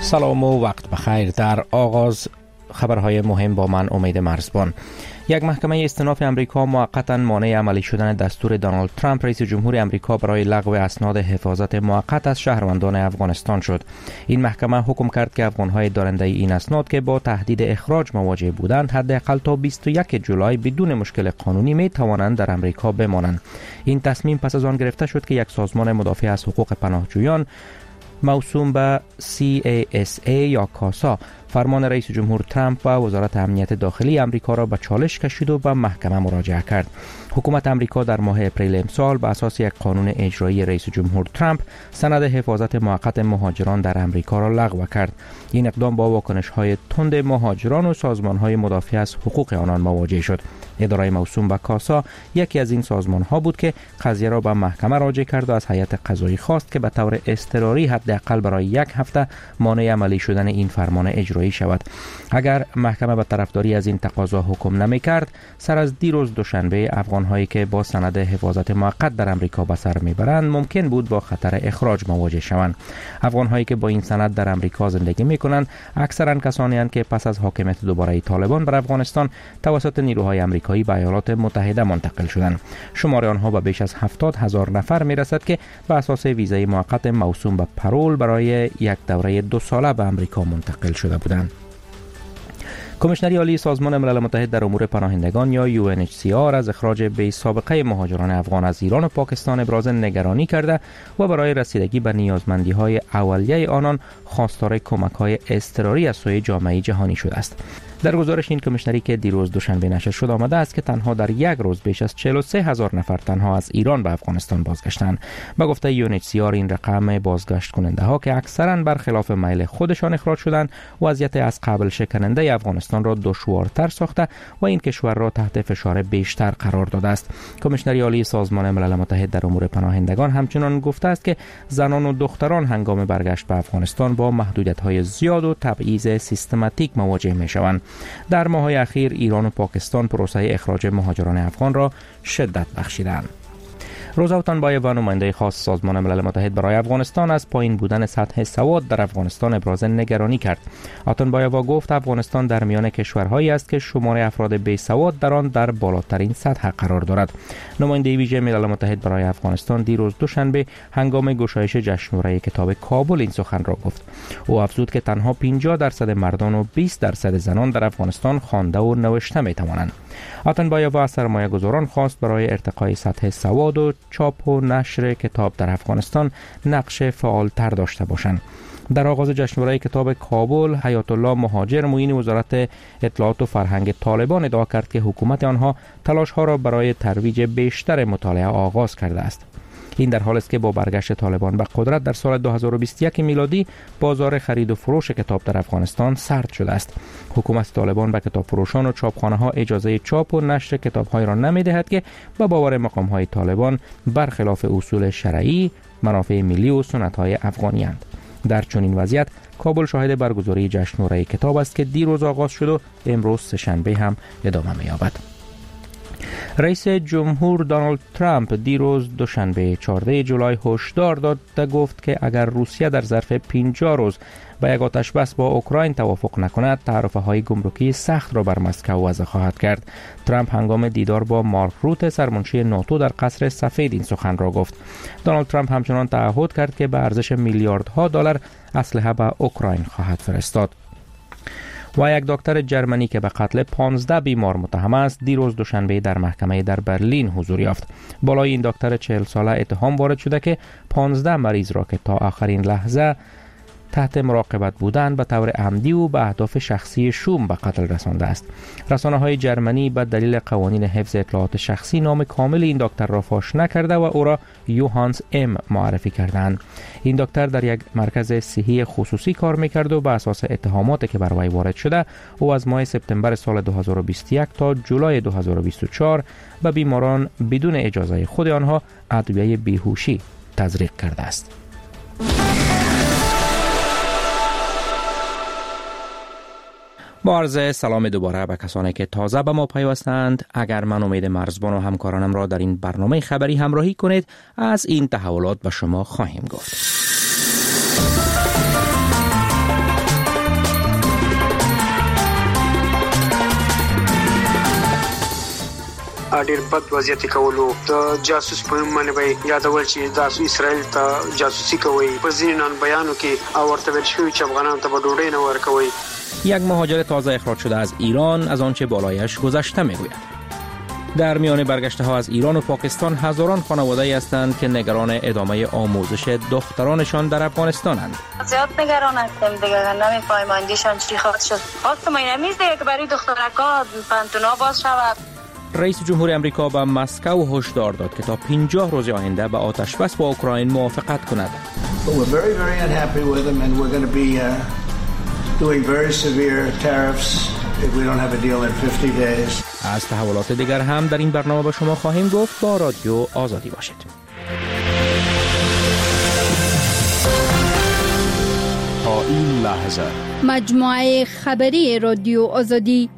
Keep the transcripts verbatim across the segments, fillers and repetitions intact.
سلام و وقت بخیر. در آغاز خبرهای مهم با من امید مرزبان. یک محکمه استئناف امریکا موقتا مانع عملی شدن دستور دونالد ترامپ رئیس جمهور امریکا برای لغو اسناد حفاظت موقت از شهروندان افغانستان شد. این محکمه حکم کرد که افغانهای دارنده این اسناد که با تهدید اخراج مواجه بودند حداقل تا بیست و یک جولای بدون مشکل قانونی می توانند در امریکا بمانند. این تصمیم پس از آن گرفته شد که یک سازمان مدافع از حقوق پناهجویان موسوم به سی ای اس ای یا کاسا فرمان رئیس جمهور ترامپ و وزارت امنیت داخلی امریکا را به چالش کشید و به محکمه مراجعه کرد. حکومت امریکا در ماه اپریل امسال بر اساس یک قانون اجرایی رئیس جمهور ترامپ سند حفاظت موقت مهاجران در امریکا را لغو کرد. این اقدام با واکنش‌های تند مهاجران و سازمان‌های مدافع از حقوق آنان مواجه شد. اداره موسوم به کاسا یکی از این سازمان‌ها بود که قضیه را به محکمه راجع کرد و از هیئت قضایی خواست که به طور اضطراری حداقل برای یک هفته مانع عملی شدن این فرمان اجرایی شود. اگر محکمه به طرفداری از این تقاضا حکم نمی‌کرد، سر از دیروز دوشنبه افغان‌هایی که با سند حفاظت موقت در امریکا به سر می‌برند ممکن بود با خطر اخراج مواجه شوند. افغان‌هایی که با این سند در امریکا زندگی می‌کنند اکثراً کسانی هستند که پس از حاکمیت دوباره طالبان بر افغانستان توسط نیروهای آمریکایی به ایالات متحده منتقل شدند. شمار آنها به بیش از هفتاد هزار نفر می‌رسد که به اساس ویزای موقت موسوم به پرول برای یک دوره دو ساله به امریکا منتقل شده بودند. کمیشنری عالی سازمان ملل متحد در امور پناهندگان یا یو ان اچ سی آر از اخراج بی سابقه مهاجران افغان از ایران و پاکستان ابراز نگرانی کرده و برای رسیدگی به نیازمندی‌های اولیه آنان خواستار کمک‌های اضطراری از سوی جامعه جهانی شده است. در گزارش این کمیشنری که دیروز دوشنبه نشر شد آمده است که تنها در یک روز بیش از چهل و سه هزار نفر تنها از ایران به افغانستان بازگشتند. به گفته یو ان اچ سی آر این رقم بازگشت کننده ها که اکثرا برخلاف میل خودشان اخراج شدند وضعیت از قبل شکننده افغانستان را دشوارتر ساخته و این کشور را تحت فشار بیشتر قرار داده است. کمیشنری عالی سازمان ملل متحد در امور پناهندگان همچنان گفته است که زنان و دختران هنگام برگشت به افغانستان با محدودیت‌های زیاد و تبعیض سیستماتیک مواجه می‌شوند. در ماه‌های اخیر ایران و پاکستان پروسه اخراج مهاجران افغان را شدت بخشیدند. روزا اوتانبایووا نماینده خاص سازمان ملل متحد برای افغانستان از پایین بودن سطح سواد در افغانستان ابراز نگرانی کرد. اوتانبایووا گفت افغانستان در میان کشورهایی است که شمار افراد بی سواد در آن در بالاترین سطح قرار دارد. نماینده ویژه ملل متحد برای افغانستان دیروز دوشنبه هنگام گشایش جشنواره کتاب کابل این سخن را گفت. او افزود که تنها پنجاه درصد مردان و بیست درصد زنان در افغانستان خوانده و نوشته می توانند. اوتانبایووا از سرمایه‌گذاران خواست برای ارتقای سطح سواد و چاپ و نشر کتاب در افغانستان نقش فعالتر داشته باشند. در آغاز جشنواره کتاب کابل، حیات الله مهاجر معین وزارت اطلاعات و فرهنگ طالبان ادعا کرد که حکومت آنها تلاش‌ها را برای ترویج بیشتر مطالعه آغاز کرده است. این در حالی است که با برگشت طالبان به قدرت در سال دو هزار و بیست و یک میلادی بازار خرید و فروش کتاب در افغانستان سرد شده است. حکومت طالبان به کتاب فروشان و چاپخانه‌ها اجازه چاپ و نشر کتاب‌های را نمی‌دهد که به باور مقام‌های طالبان برخلاف اصول شرعی، منافع ملی و سنت‌های افغانی‌اند. در چنین وضعیت کابل شاهد برگزاری جشنواره کتاب است که دیروز آغاز شد و امروز سه‌شنبه هم ادامه می‌یابد. رئیس جمهور دونالد ترامپ دیروز دوشنبه چهاردهم جولای هشدار داد و گفت که اگر روسیه در ظرف پنجاه روز با یک آتش بس با اوکراین توافق نکند تعرفه‌های گمرکی سخت را بر مسکو وضع خواهد کرد. ترامپ هنگام دیدار با مارک روت سرمنشی ناتو در قصر سفید این سخن را گفت. دونالد ترامپ همچنان تعهد کرد که به ارزش میلیاردها دلار اسلحه به اوکراین خواهد فرستاد. و یک دکتر جرمنی که به قتل پانزده بیمار متهم است دیروز دوشنبه در محکمه در برلین حضور یافت. بالای این دکتر چهل ساله اتهام وارد شده که پانزده مریض را که تا آخرین لحظه تحت مراقبت بودند به طور عمدی و به اهداف شخصی شوم به قتل رسانده است. رسانه‌های جرمنی به دلیل قوانین حفظ اطلاعات شخصی نام کامل این دکتر را فاش نکرده و او را یوهانس ام معرفی کردند. این دکتر در یک مرکز صحی خصوصی کار می‌کرد و به اساس اتهاماتی که بر وی وارد شده او از ماه سپتامبر سال دو هزار و بیست و یک تا جولای دو هزار و بیست و چهار به بیماران بدون اجازه خود آنها ادویه بیهوشی تزریق کرده است. با عرض سلام دوباره به کسانی که تازه به ما پیوستند. اگر من امید مرزبان و همکارانم را در این برنامه خبری همراهی کنید از این تحولات به شما خواهیم گفت. ډېر بد وضعیت کولو د جاسوس په معنی به یادول چې د اسرائیل ته جاسوسي کوي په ځینان بیانو کې او ورته ویل شوی چې افغانان ته به ډوډۍ نه ورکوي. یک مهاجر تازه اخراج شده از ایران از آنچه بالایش گذشته میگوید. در میان برگشته ها از ایران و پاکستان هزاران خانواده هستند که نگران ادامه آموزش دخترانشان در افغانستانند. زیاد نگران هستم دیگه، نمیفهمم اندیشان چی خواهد شد. خواستم این همیز دیگه که برای دخترکا پانتونا باز شود. رئیس جمهور امریکا به مسکو هشدار داد که تا پنجاه روز آینده به آتش بس با اوکراین موافقت کند. doing very severe tariffs if we don't have a deal in fifty days. از تحولات دیگر هم در این برنامه به شما خواهیم گفت. با رادیو آزادی باشید. تا این لحظه مجموعه خبری رادیو آزادی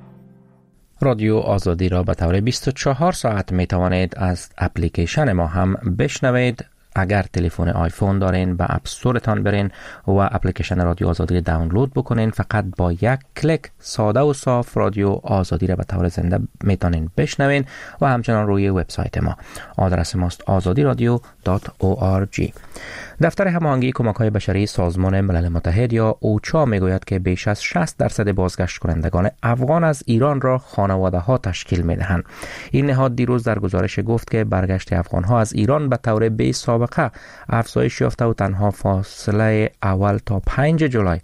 رادیو آزادی را به طور بیست و چهار ساعت می توانید از اپلیکیشن ما هم بشنوید. اگر تلفن آیفون دارین به اپ استورتان برین و اپلیکیشن رادیو آزادی دانلود بکنین. فقط با یک کلیک ساده و صاف رادیو آزادی را به طور زنده میتونین بشنوین و همچنان روی وبسایت ما. آدرس ماست آزادی رادیو دات او آر جی. دفتر هماهنگی کمک‌های بشری سازمان ملل متحد یا اوچا میگوید که بیش از شصت درصد بازگشت کنندگان افغان از ایران را خانواده‌ها تشکیل می‌دهند. این نهاد دیروز در گزارش گفت که برگشت افغان‌ها از ایران به طور بی سابقه افزایش یافته و تنها فاصله اول تا پنج جولای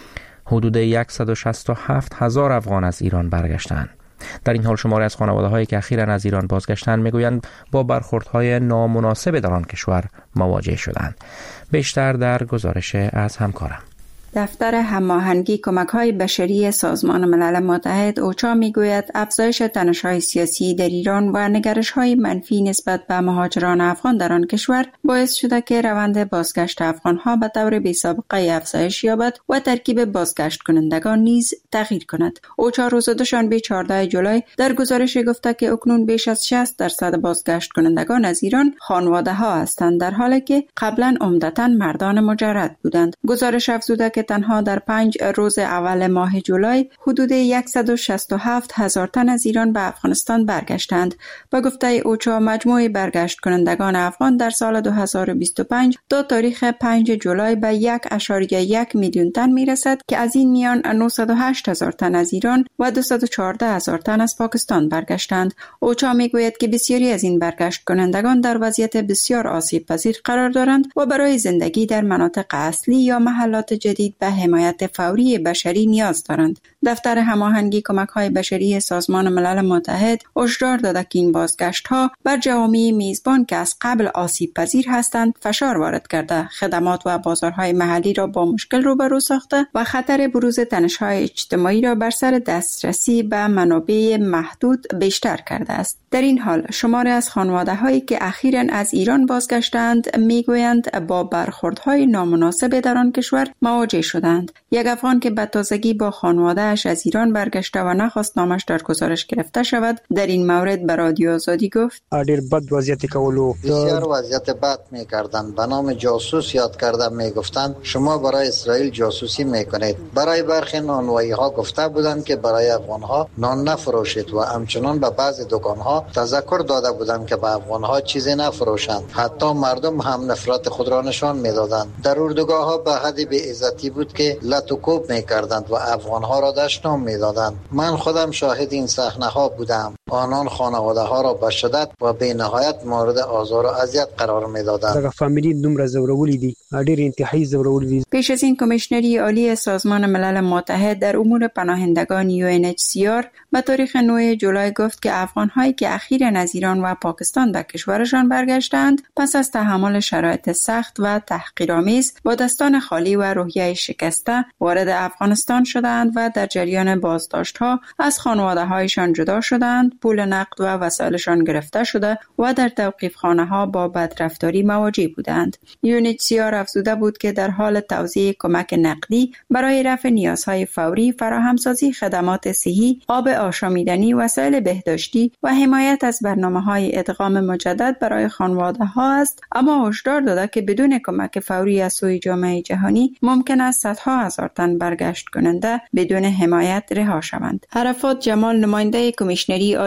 حدود صد و شصت و هفت هزار افغان از ایران برگشتند. در این حال شماری از خانواده‌هایی که اخیراً از ایران بازگشتند میگویند با برخوردهای نامناسب در آن کشور مواجه شدند. بیشتر در گزارش از همکارم. دفتر هماهنگی کمک‌های بشری سازمان ملل متحد اوچا میگوید افزایش تنش‌های سیاسی در ایران و نگرش‌های منفی نسبت به مهاجران افغان در آن کشور باعث شده که روند بازگشت افغان‌ها به طور بی‌سابقه افزایش یابد و ترکیب بازگشت کنندگان نیز تغییر کند. اوچا روز دوشنبه چهاردهم جولای در گزارش گفته که اکنون بیش از شصت درصد بازگشت کنندگان از ایران خانواده‌ها هستند، در حالی که قبلا عمدتاً مردان مجرد بودند. گزارش افزوده که تنها در پنج روز اول ماه جولای حدود صد و شصت و هفت هزار تن از ایران به افغانستان برگشتند. با گفته اوچا مجموع برگشت کنندگان افغان در سال دو هزار و بیست و پنج تا تاریخ پنج جولای به یک ممیز یک میلیون تن میرسد که از این میان نهصد و هشت هزار تن از ایران و دویست و چهارده هزار تن از پاکستان برگشتند. اوچا میگوید که بسیاری از این برگشت کنندگان در وضعیت بسیار آسیب پذیر قرار دارند و برای زندگی در مناطق اصلی یا محلات جدید به حمایت فوری بشری نیاز دارند. دفتر هماهنگی کمک‌های بشری سازمان ملل متحد هشدار داده که این بازگشت‌ها بر جوامع میزبان که از قبل آسیب پذیر هستند فشار وارد کرده، خدمات و بازارهای محلی را با مشکل روبرو ساخته و خطر بروز تنش‌های اجتماعی را بر سر دسترسی به منابع محدود بیشتر کرده است. در این حال شماری از خانواده‌هایی که اخیراً از ایران بازگشتند میگویند با برخوردهای نامناسب در آن کشور مواجه شدند. یک افغان که به تازگی با خانواده‌اش از ایران برگشته و نخواست نامش در گزارش گرفته شود در این مورد به رادیو آزادی گفت: ډېر بد وضعیت کولو بسیار وضعیت بد می‌کردند، به نام جاسوس یاد کرده میگفتند شما برای اسرائیل جاسوسی میکنید. برای برخی نانوایی‌ها گفته بودند که برای افغان‌ها نان نفروشید و همچنان به بعضی دکان‌ها تذکر داده بودند که به افغان‌ها چیزی نفروشند. حتی مردم هم نفرت خود را نشان میدادند. در اردوگاه‌ها به حد بی‌عزتی بود که لط و کوب می‌کردند و افغان‌ها را دشنام می‌دادند. من خودم شاهد این صحنه‌ها بودم. آنان خانواده‌ها را به شدت و بی‌نهایت مورد آزار و اذیت قرار می‌دادند. دغه فامیلی دومره زورولی دي، ډېر انتهایی زورولی دي. پیش از این کمیشنری عالی سازمان ملل متحد در امور پناهندگان یو ان اچ سی آر به تاریخ نهم جولای گفت که افغان‌هایی که اخیراً از ایران و پاکستان به کشورشان برگشتند پس از تحمل شرایط سخت و تحقیرآمیز با دستان خالی و روحیه شکسته وارد افغانستان شدند و در جریان بازداشت‌ها از خانواده‌هایشان جدا شدند، پول نقد و وسایلشان گرفته شده و در توقیفخانه‌ها با بدرفتاری مواجه بودند. یو ان اچ سی آر افزوده بود که در حال توزیع کمک نقدی برای رفع نیازهای فوری، فراهمسازی خدمات صحی، آب آشامیدنی، وسایل بهداشتی و حمایت از برنامه‌های ادغام مجدد برای خانواده‌ها است، اما هشدار داده که بدون کمک فوری از سوی جامعه جهانی ممکن است صدها هزار تن برگشت کننده بدون حمایت رها شوند. عرفات جمال نماینده کمیشنری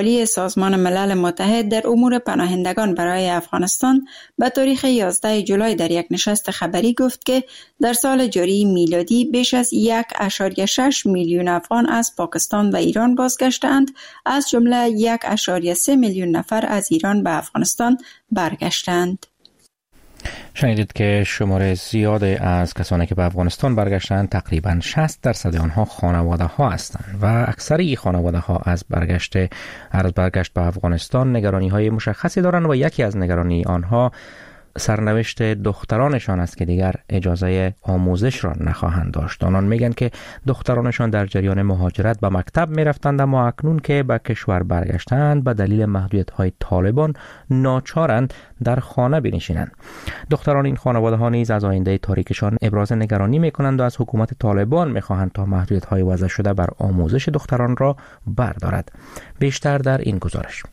عالی سازمان ملل متحد در امور پناهندگان برای افغانستان به تاریخ یازده جولای در یک نشست خبری گفت که در سال جاری میلادی بیش از یک ممیز شش میلیون افغان از پاکستان و ایران بازگشتند، از جمله یک ممیز سه میلیون نفر از ایران به افغانستان برگشتند. شنیدید که شمار زیادی از کسانی که به افغانستان برگشتند، تقریباً شصت درصد آنها خانواده ها هستند و اکثری خانواده ها از برگشت از برگشت به افغانستان نگرانی های مشخصی دارند و یکی از نگرانی آنها سرنوشت دخترانشان است که دیگر اجازه آموزش را نخواهند داشت. آنان میگن که دخترانشان در جریان مهاجرت به مکتب میرفتند، اما اکنون که به کشور برگشتند به دلیل محدودیت‌های طالبان ناچارند در خانه بنشینند. دختران این خانواده ها نیز از آینده تاریکشان ابراز نگرانی میکنند و از حکومت طالبان میخواهند تا محدودیت‌های وضع شده بر آموزش دختران را بردارد. بیشتر در این گزارش.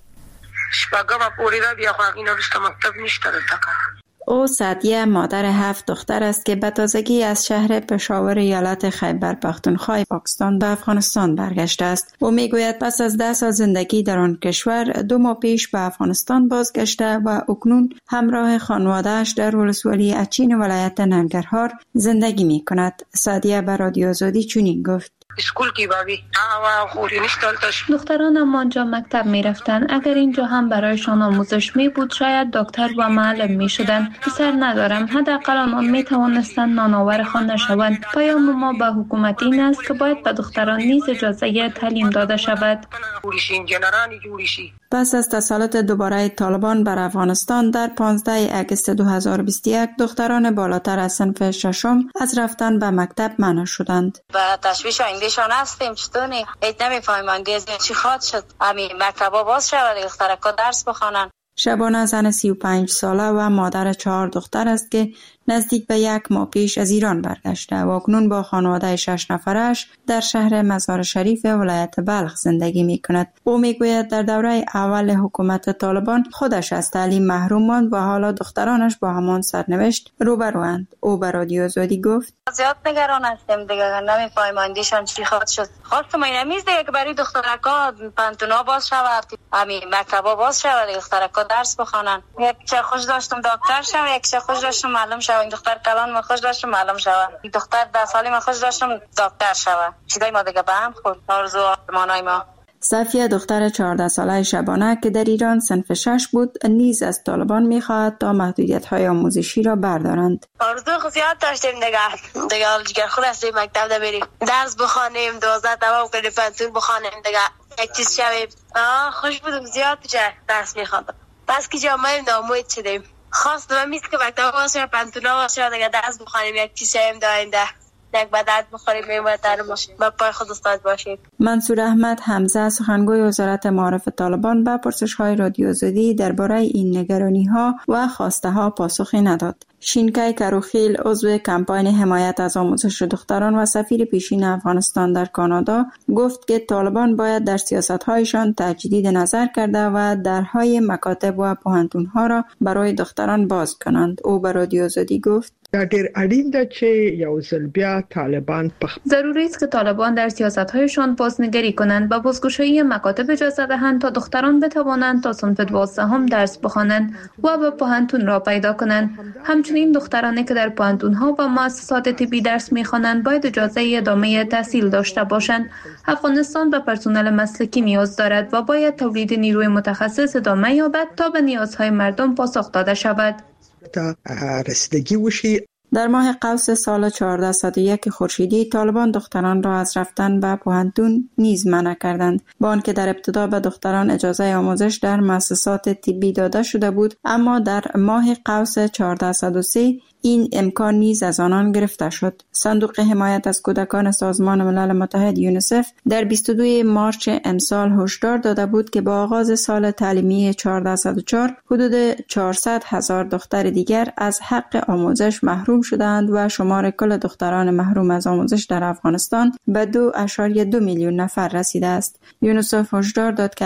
او سعدیه مادر هفت دختر است که به تازگی از شهر پشاور ایالت خیبر پختونخوا پاکستان به افغانستان برگشته است. او میگوید پس از ده سال زندگی در آن کشور دو ماه پیش به افغانستان بازگشته و اکنون همراه خانواده‌اش در ولسوالی اچین ولایت ننگرهار زندگی می کند. سعدیه به رادیو آزادی چنین گفت: دخترانم آنجا مکتب می رفتن. اگر اینجا هم برایشان آموزش می بود شاید دکتر و معلم می شدن. پسر ندارم، حداقل آنان می توانستند نانآور خانه شوند. پیام ما به حکومت این است که باید به دختران نیز اجازه تعلیم داده شود. پس از تسلط دوباره طالبان بر افغانستان در پانزده آگوست دو هزار و بیست و یک دختران بالاتر از صنف ششم از رفتن به مکتب منع شدند. با تشویش آیندهشان هستیم. چطوری؟ هیچ نمیفهمیم آینده چی خواهد شد. همین مکتبا باز شود، دخترکا درس بخوانند. شبانه زن سی و پنج ساله و مادر چهار دختر است که نزدیک به یک ماه پیش از ایران برگشته و اکنون با خانواده شش نفرش در شهر مزار شریف ولایت بلخ زندگی می کند. او می گوید در دوره اول حکومت طالبان خودش از تعلیم محروم ماند و حالا دخترانش با همان سرنوشت روبروند. او به رادیو آزادی گفت: زیاد نگران هستم دیگه، نمیفهمم آیندهشان چی خواهد شد. خواستم این نمیز دیگه که برای دخترکا پانتونا باز شود، همین مکتبا باز شود، دخترکا درس بخوانند. یک چه خوش داشتم دکتر شوم، یک چه خوش داشتم معلم شوم. این دختر کلان ما خوش داشتم معلم شوم. این دختر ده سالی ما خوش داشتم دکتر شوم. چیزای ما دیگه به هم خورد. آرزو آرمانای ما. صفیه دختر چهارده ساله شبانه که در ایران صنف شش بود نیز از طالبان می‌خواهد تا محدودیت‌های آموزشی را بردارند. آرزو خصوصیات داشتیم دیگه. دیگه دیگه خود هستیم مکتب بریم. درس بخوانیم، دوازده تمام کنیم، پنتون بخوانیم دیگه. یک چیز شویم. آه خوش بودم زیاد چه درس می‌خواندم. بس که جامعه نامید شدیم. خواستم میست که مکتب باشه، پنتونا باشه، دیگه درس بخوانیم، یک چیز شویم داینده. یک بدت بخوریم میمونتر باشیم با پای خود استاد باشیم. منصور احمد حمزه سخنگوی وزارت معارف طالبان به پرسش‌های رادیو آزادی درباره این نگرانی‌ها و خواسته‌ها پاسخی نداد. شینکای کروخیل عضو کمپاین حمایت از آموزش دختران و سفیر پیشین افغانستان در کانادا گفت که طالبان باید در سیاست‌هایشان تجدید نظر کرده و درهای مکاتب و پوهنتون‌ها را برای دختران باز کنند. او به رادیو آزادی گفت: دا ډېر اړین ده چې یو ځل بیا طالبان په ضروری است که طالبان در سیاست‌هایشان بازنگری کنند و بازگشایی مکاتب اجازه دهند تا دختران بتوانند تا صنف دوازدهم درس بخوانند و به پوهنتون را پیدا کنند. همچنین دخترانی که در پوهنتون‌ها و مؤسسات طبی درس می‌خوانند باید اجازه ادامه تحصیل داشته باشند. افغانستان به پرسنل مسلکی نیاز دارد و باید تولید نیروی متخصص ادامه یابد تا به نیازهای مردم پاسخ داده شود. رسیدگی وشي. در ماه قوس سال چهارده صد و یک خورشیدی طالبان دختران را از رفتن به پوهنتون نیز منع کردند. با آنکه در ابتدا به دختران اجازه آموزش در مؤسسات طبی داده شده بود، اما در ماه قوس چهارده صد و سه این امکان نیز از آنان گرفته شد. صندوق حمایت از کودکان سازمان ملل متحد یونیسف در بیست و دو مارس امسال هشدار داده بود که با آغاز سال تعلیمی چهارده صد و چهار حدود چهارصد هزار دختر دیگر از حق آموزش محروم شدند و شمار کل دختران محروم از آموزش در افغانستان به دو ممیز دو میلیون نفر رسیده است. یونیسف هشدار داد که